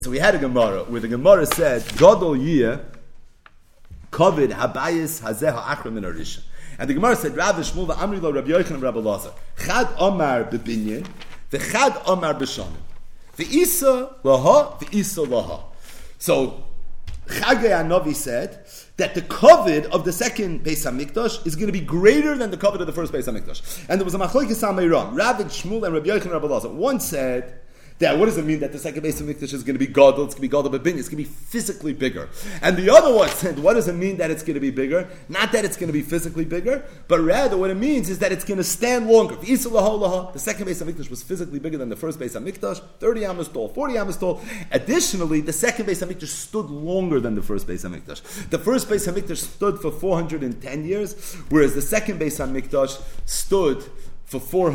So we had a Gemara where the Gemara said, Gadol Yeh Kovid Habayis Hazeh Ha'achra Min Harisha. And the Gemara said, Rav Shmuel Amri Lo Rabbi Yochanan and Rabbi Elazar Chad Omar Bebinyin V'Chad Omar B'Shanim V'Isa Laha V'Isa Laha. So Chagai HaNavi said that the Kovid of the second Beis HaMikdash is going to be greater than the Kovid of the first Beis HaMikdash. And there was a Machlokes HaMeiram, Rav Shmuel and Rabbi Yochanan and Rabbi Elazar. One said that what does it mean that the second Beis HaMikdash is going to be Gadol? It's going to be Gadol B'Binyan. It's going to be physically bigger. And the other one said, what does it mean that it's going to be bigger? Not that it's going to be physically bigger, but rather what it means is that it's going to stand longer. The second Beis HaMikdash was physically bigger than the first Beis HaMikdash, 30 amos tall, 40 amos tall. Additionally, the second Beis HaMikdash stood longer than the first Beis HaMikdash. The first Beis HaMikdash stood for 410 years, whereas the second Beis HaMikdash stood for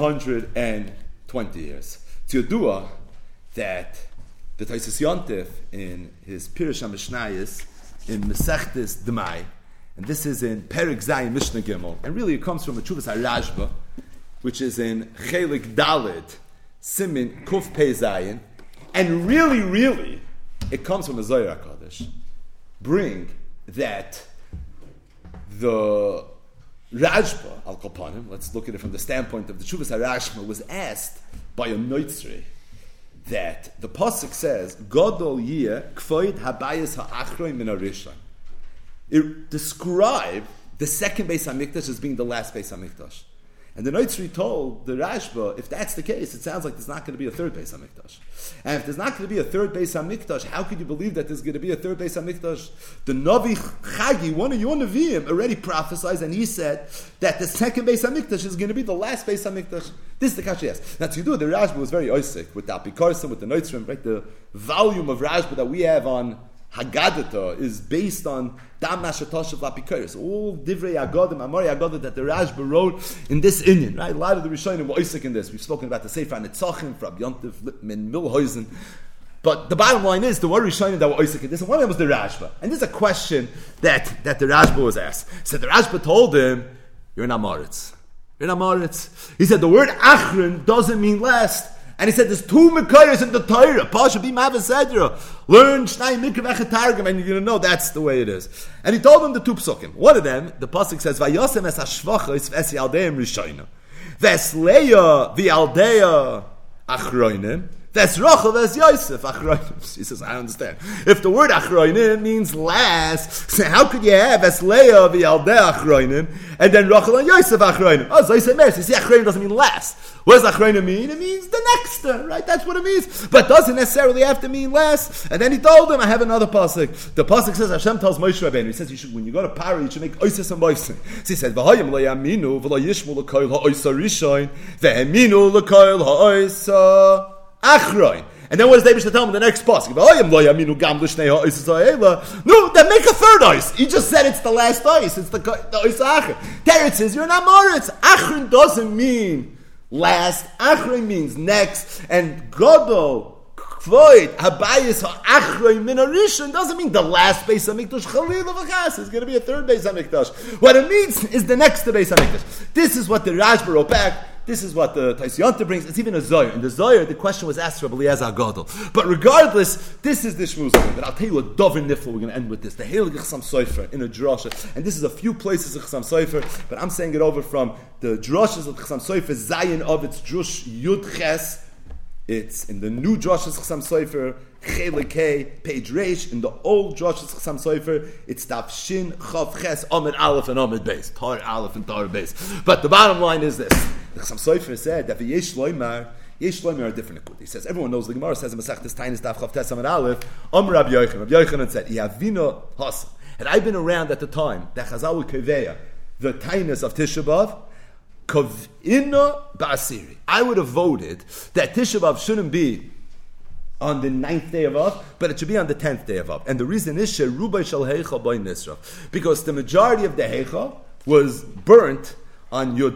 420 years. Tziyodua, that the Taisus Yontif in his Pirush HaMishnayos in Mesechtes Demai, and this is in Perek Zayin Mishnah Gimel, and really it comes from a Tshuvas HaRashba, which is in Chelik Daled Simin Kuf Pei Zayin, and really it comes from a Zohar HaKadosh. Bring that the Rashba Al Kopanim, let's look at it from the standpoint of the Tshuvas HaRashba, was asked by a Noitzri that the pasuk says, Gadol Yeh Kvoid Habayis Ha'achroin Min Harishan. It described the second Beis HaMikdash as being the last Beis HaMikdash. And the Noitzri told the Rashba, if that's the case, it sounds like there's not going to be a third Beis HaMikdash. And if there's not going to be a third Beis HaMikdash, how could you believe that there's going to be a third Beis HaMikdash? The Navi Chagi, one of your Nevi'im, already prophesied, and he said that the second Beis HaMikdash is going to be the last Beis HaMikdash. This is the Kashi yes. Now, to do the Rashba was very oisik with the Apikarsim, with the Noitzrim, right? The volume of Rashba that we have on Haggadata is based on Dam Nashatosh of Lapikaris. All Divrei Agadim, Amari Agadim that the Rashba wrote in this Inyan, right? A lot of the Rishonim were oisik in this. We've spoken about the Sefer Nitzachim, from Yontif, Lippman, Milhuizen. But the bottom line is, there were Rishonim that were oisik in this, and one of them was the Rashba. And this is a question that the Rashba was asked. So the Rashba told him, you're an Amoritz. You're an Amoritz. He said, the word Achron doesn't mean last. And he said, there's two Mekayos in the Torah. Pasha Bim Havasedra. Learn Shnai Mikra Vechetargim, and you're going to know that's the way it is. And he told him the two psukim. One of them, the pasuk says, Vayosem es hashvachos ves yaldeim rishonim. Ves leya v'yaldeya achroinim. Ves Rachel ves Yosef achroinim. He says, I understand. If the word achroinim means last, so how could you have ves leya v'yaldeya achroinim and then Rachel and Yosef achroinim? Oh, so he said, you see, achroinim doesn't mean last. What does achroinim mean? It means the next, right? That's what it means. But doesn't necessarily have to mean less. And then he told him, I have another pasuk. The pasuk says, Hashem tells Moshe Rabbeinu, he says, you should, when you go to Paro, you should make oises and boises. So he said, V'hayim lo yaminu, v'lo yishmu l'koil ha'oisa rishon, v'heminu l'koil ha'oisa achroin. And then what does David tell him in the next pasuk? No, then make a third ice. He just said it's the last ice. It's the ice achron. Teretz says, you're an Amoritz. Achron doesn't mean last, Achron means next, and Gadol, Kvoid, Habayis, Achron, Min Harishan doesn't mean the last Beis HaMikdash, Chalil V'chas, it's going to be a third Beis HaMikdash. What it means is the next to Beis HaMikdash. This is what the Rashba wrote back, this is what the Taisus Yontif brings, it's even a Zohar. In the Zohar, the question was asked to Rabbi Eliezer Gadol. But regardless, this is the Shmuz. But I'll tell you a Dover Nifla, we're going to end with this. The Heilig Chasam Sofer in a drasha. And this is a few places of Chasam Sofer, but I'm saying it over from the drashas of Chasam Sofer, Zayin of its Drush Yud Ches. It's in the new drashas Chasam Sofer, Chelik K, page Reish. In the old drashas Chasam Sofer, it's Tav Shin, Chav Ches, Amid Aleph and Amid Beis. Tar Aleph and Tar Beis. But the bottom line is this. The Chasam Sofer said that the Yesh Loimar are different. He says, everyone knows, the Gemara says in Masechtes Tainis Daf Chav Tes Amid Aleph, Rabbi Yochanan said, Yavino Hasa. Had I been around at the time that Chazal would Keveya, the Tainis of Tisha B'Av, Kovina Ba'asiri, I would have voted that Tisha B'Av shouldn't be on the 9th day of Av, but it should be on the 10th day of Av. And the reason is Sherubai Shal Heicha B'Ay Nisra, because the majority of the Heicha was burnt on Yud B'Av.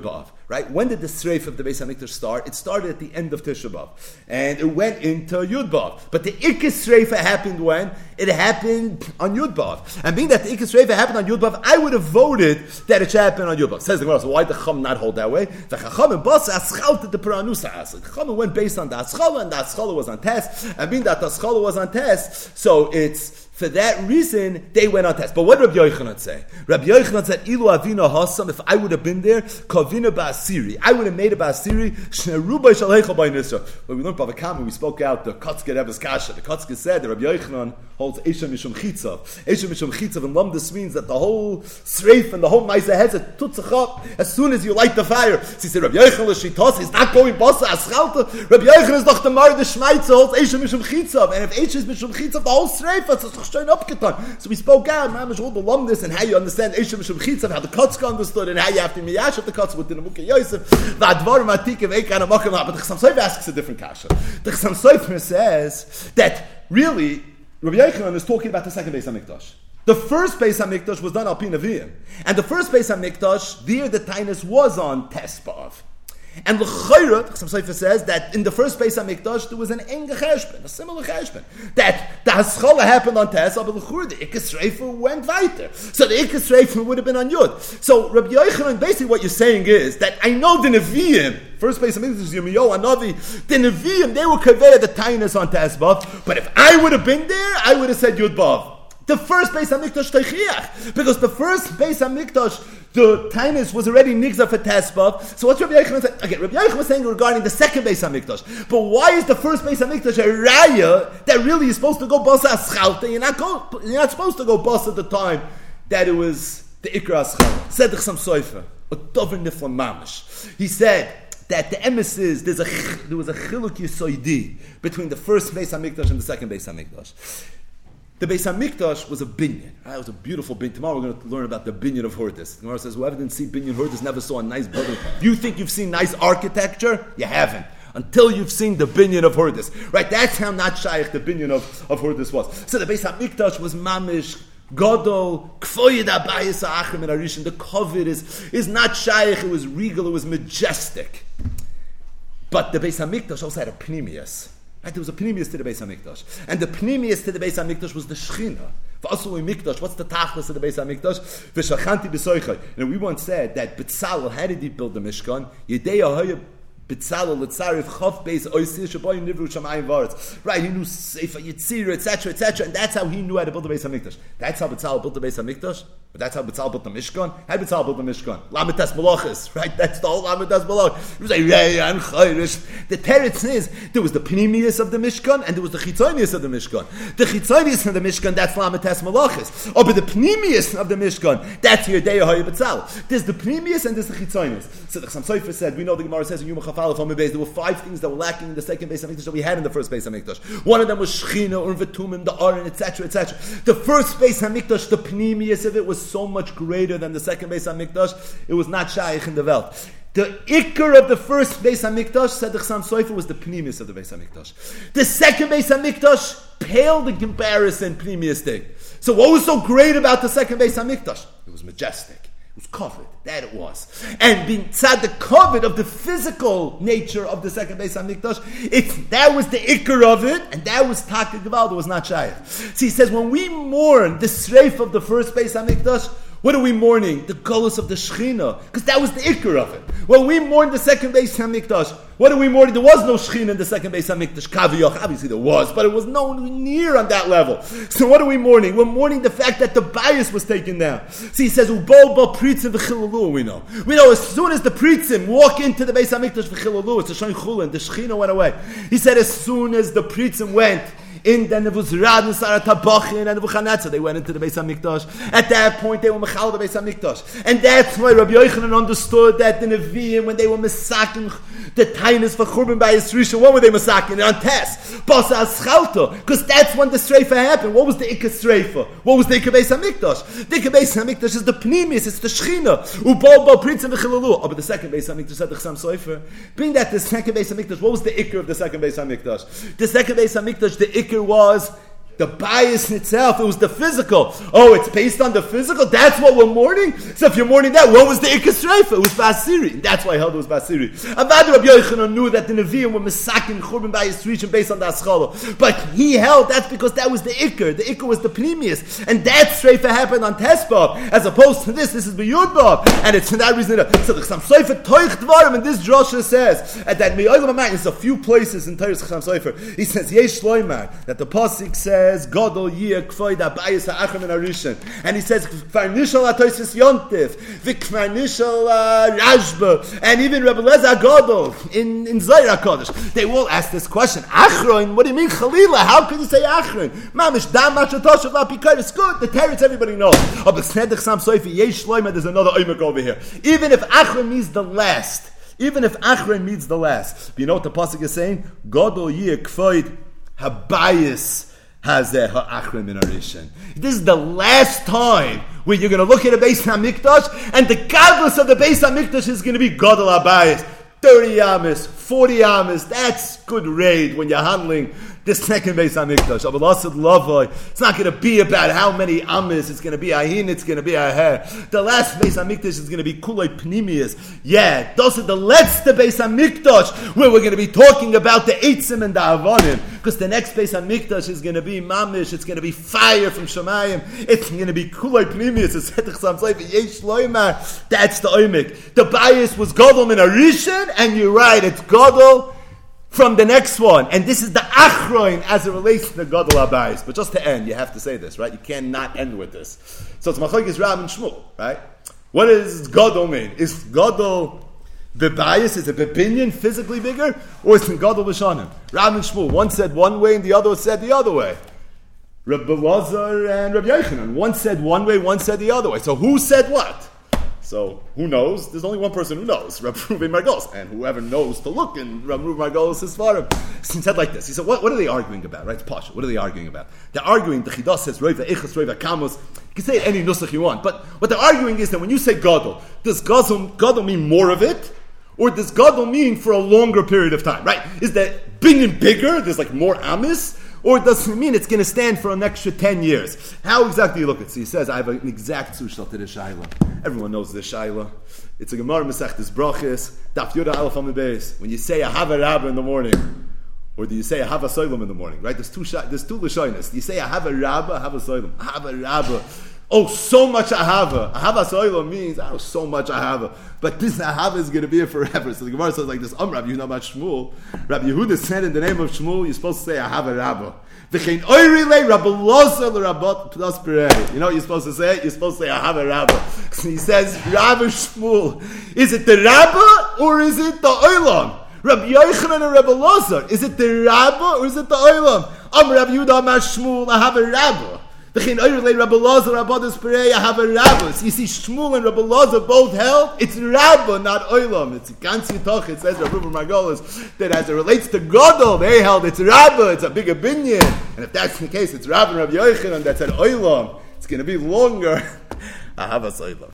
right? When did the Sreif of the Beis HaMikdash start? It started at the end of Tisha B'Av, and it went into Yud B'Av. But the Ikkas Sreifa happened when? It happened on Yud B'Av. And being that the Ikkas Sreifa happened on Yud B'Av, I would have voted that it should happen on Yud B'Av. Says the Gemara, so why did the Chacham not hold that way? The Chacham the Paranusa Asad. The Chacham went based on the Aschala, and the Aschala was on test. And being that the Aschala was on test, so it's for that reason, they went on test. But what did Rabbi Yochanan say? Rabbi Yochanan said, Ilu Avina Hasam, if I would have been there, Kavina Ba'asiri. I would have made a Ba'asiri, Shnerubai Shalhecha B'ay Nisra. When we learned Bava Kama, we spoke out the Kotzke Rebbe's Kasha. The Kotzke said that Rabbi Yochanan holds Esha Mishum Chitzav. Esha Mishum Chitzav, and Lamdus means that the whole Sreif and the whole Maisa has a tutzach up as soon as you light the fire. So he said, Rabbi Yochanan L'Shitos is not going Basa Aschalta. Rabbi Yochanan is doch the Mar the Shmeitza holds Esha Mishum Chitzav. And if Esha is Mishum Chitzav, the whole Sreif, it's just straight up getan. So we spoke out, Mamish, all the Lamdus and how you understand Esha Mishum Chitzav, how the Kotzke understood, and how you have to miyash of the Kotzke with the Nemuke Yosef. The Advar Matikev Eikan Amakam, but the Chassam Sofer asks a different kasha. The Chassam Sofer says that really, Rabbi Yochanan is talking about the second Beis HaMikdash. The first Beis HaMikdash was done al Pi Nevi'im. And the first Beis HaMikdash, there the Tainus was on Tes B'Av. And l'chayra, Chassam Sofer says that in the first Beis HaMikdash there was an enge cheshbon, a similar cheshbon. That the haschala happened on Tes, but l'chayra, the Ikkas Reifa went weiter. So the Ikkas Reifa would have been on Yud. So Rabbi Yochanan, basically what you're saying is that I know the Nevi'im, first Beis HaMikdash is Yirmiyahu, Anavi, the Nevi'im, they were conveyed the Tainus on Tes B'Av, but if I would have been there, I would have said Yud B'Av. The first Beis HaMikdash Teichiach, because the first Beis HaMikdash, the Tainus was already nigza for Tes B'Av. So what's Rabbi Yochanan saying? Okay, Rabbi Yochanan was saying regarding the second Beis HaMikdash. But why is the first Beis HaMikdash a raya that really is supposed to go basa aschalta? You're not supposed to go basa at the time that it was the Ikra aschalta. Said the Chassam Sofer, a Tovin Niflam Mamish. He said that the emes is there was a chiluk yisoidi between the first Beis HaMikdash and the second Beis HaMikdash. The Beis HaMikdash was a binyan. It was a beautiful binyan. Tomorrow we're going to learn about the binyan of Hordis. The Gemara says, whoever didn't see binyan Hordis never saw a nice building. You think you've seen nice architecture? You haven't. Until you've seen the binyan of Hordis. Right? That's how not shaykh the binyan of Hordis was. So the Beis HaMikdash was mamish, Godol, Kfoyed Abayis Ha'achrim and Arishin. The covet is not shaykh, it was regal, it was majestic. But the Beis HaMikdash also had a pnimius. Right, there was a pnimius to the Beis HaMikdash. And the pnimius to the Beis HaMikdash was the Shechina. V'asului Mikdash, what's the tachlis of the Beis HaMikdash? V'shachanti b'soichai. And we once said that B'tzalel, how did he build the Mishkan? Yedei ahoya B'tzalel l'tzarif chav beis oisir shaboy nivru shamayim v'aretz. Right, he knew Sefer Yitzira, etc., etc., and that's how he knew how to build the Beis HaMikdash. That's how B'tzalel built the Beis HaMikdash? But that's how B'tzalel built the Mishkan? How did B'tzalel build the Mishkan? Lamitas Malachis, right? That's the whole Lamitas Malachis. He was like, yeah, and Chayrish. The teretz is, there was the Pnimius of the Mishkan, and there was the Chitzonius of the Mishkan. The Chitzonius of the Mishkan, that's Lamitas Malachis. Oh, but the Pnimius of the Mishkan, that's Yedei Ahoy B'tzalel. There's the Pnimius and there's the Chitzonius. So the Chassam Sofer said, we know the Gemara says in Yom HaChafalef on Beis, there were 5 things that were lacking in the second Beis HaMikdash that we had in the first Beis HaMikdash. One of them was Shechina, Urvetumim, the Aron, etc., etc. The first Beis HaMikdash, the Pnimius of it was so much greater than the second Beis HaMikdash. It was not shaykh in the Welt. The ikar of the first Beis HaMikdash, said the Chassam Sofer, was the pnimius of the Beis HaMikdash. The second Beis HaMikdash paled in comparison pnimiustic. So what was so great about the second Beis HaMikdash? It was majestic. It was covered. That it was. And being tzad the covered of the physical nature of the second Beis HaMikdash, that was the ikar of it, and that was Taka Gewalt, it was not shaykh. So he says, when we mourn the sreif of the first Beis HaMikdash, what are we mourning? The golus of the Shechina, because that was the ikar of it. When we mourn the second Beis HaMikdash, what are we mourning? There was no Shechina in the second Beis HaMikdash. Kaviyach, obviously there was, but it was nowhere near on that level. So what are we mourning? We're mourning the fact that the bias was taken down. So he says, Ubol ba pritzim v'chilalu, we know. We know as soon as the pritzim walk into the Beis HaMikdash v'chilalu, it's a Shon Chulin, the Shechina went away. He said as soon as the pritzim went, then it was Rad and Sarah Tabachin and Nebuchadnezzar. They went into the Beis HaMikdash. At that point, they were Mechal the Beis HaMikdash. And that's why Rabbi Yochanan understood that the Nevi'im, when they were Mesaking the Tainus for Churban by Yisrisha, what were they Mesaking? On Tes. Basa Aschalta. Because that's when the Streifa happened. What was the Ikka Streifa? What was the Ikka Beis HaMikdash? The Ikka Beis HaMikdash is the Pnimis, it's the Shechina. Ubal Bal Pritzim V'chilalu. Oh, but the second Beis HaMikdash, said the Chassam Sofer, being that the second Beis HaMikdash, what was the Ikka of the second Beis HaMikdash? The second Beis HaMikdash, the Ikka was The bias in itself, it was the physical. Oh, it's based on the physical? That's what we're mourning? So if you're mourning that, what was the Ikas Reifa? It was Basiri. That's why I held it was Basiri. Avadu Rabbi Yochanan knew that the Nevi'im were Mesakin Churban Bayis Rishon based on the Aschala. But he held that's because that was the Iker. The Iker was the Pneumius. And that Reifa happened on Tesbav. As opposed to this is B'Yudbav. And it's for that reason so the Chassam Sofer Toich Dvarim, and this Drosha says that Me'olam HaMayim, it's a few places in Torah's Chassam Sofer. He says, Yesh Loimar, that the Pasuk says, Gadol Yeh Kvoid Abayis HaAchrim in Arishan. And he says, Kfar Nishal HaToises Yontif, Vikfar Nishal Rashba, and even Rebbe Lezer Gadol in Zohar HaKodesh. They will ask this question, Achron, what do you mean Chalila? How can you say Achron? Mamish, Dam Machatosh of Apikar, it's good, the teretz everybody knows. Oh, but Snedech Sam Soifi, Yesh Loimar, there's another oimek over here. Even if Achron means the last, even if Achron means the last, but you know what the pasuk is saying? Gadol Yeh Kvoid Habayis Hazeh Ha'achron Min Arishan. This is the last time where you're going to look at a Beis HaMikdash, and the godless of the Beis HaMikdash is going to be Gadol Habayis. 30 amas, 40 amas, that's good raid when you're handling the second Beis HaMikdash. It's not going to be about how many amas, it's going to be ahin, it's going to be a hair. The last Beis HaMikdash is going to be kuloi pnimius. Yeah, those are the letzte Beis HaMikdash where we're going to be talking about the eitzim and the avonim. Because the next Beis HaMikdash is going to be mamish, it's going to be fire from Shemayim, it's going to be kuloi pnimius, it's yesh loimar. That's the oimik. The bias was Gadol in Arishan, and you're right, it's Gadol from the next one. And this is the Achroin as it relates to the Gadol Abayis. But just to end, you have to say this, right? You cannot end with this. So it's Machlokes Rav and Shmuel, right? What does Gadol mean? Is Gadol the bias? Is it Bebinyan physically bigger? Or is it Gadol B'Shanim? Rav and Shmuel, one said one way and the other said the other way. Rabbi Lazar and Rabbi Yochanan, one said one way, one said the other way. So who said what? So, who knows? There's only one person who knows, Rabbi Reuven Margolis. And whoever knows to look in Rabbi Reuven Margolis' Svarim. He said like this. He said, what are they arguing about? Right? It's Pasha. What are they arguing about? They're arguing, the Chidah says, Reuven Echas, Reuven Kamos. You can say any nusach you want. But what they're arguing is that when you say Gadol, does Gadol mean more of it? Or does Gadol mean for a longer period of time? Right? Is that binyan bigger? There's like more amis? Or does it mean it's going to stand for an extra 10 years? How exactly you look at it? So he says, I have an exact sushal to the Shaila. Everyone knows the Shaila. It's a Gemara Masechtas Brachos, Daf Yud Aleph Amud Beis. When you say Ahava Rabba in the morning, or do you say Ahava Soilam in the morning? Right? There's two Lashonos. You say Ahava Rabba, Ahava Soilam. Ahava Rabba. Oh, so much Ahava. Ahava Soilam means, I know so much Ahava. But this Ahava is going to be here forever. So the Gemara says like this, Rabbi Yehuda about Shmuel. Rabbi Yehuda said in the name of Shmuel, you're supposed to say Ahava Rabba. V'chein oirile Rabbi Loza l'Rabot P'das Perei. You know what you're supposed to say? You're supposed to say Ahava Rabba. He says, Rabbi Shmuel, is it the Rabba or is it the Olam? Rabbi Yochanan and Rabbi Loza, is it the Rabba or is it the Olam? Rabbi Yehuda about Shmuel, Ahava Rabba. You see, Shmuel and Rabbi Lazar both held it's Rabba, not Olam. It's Gansi Toch. It says Rabbi Margolis that as it relates to Gadol, they held it's Rabba. It's a bigger binyan, and if that's the case, it's Rabba and Rabbi Yochanan that said Olam. It's going to be longer.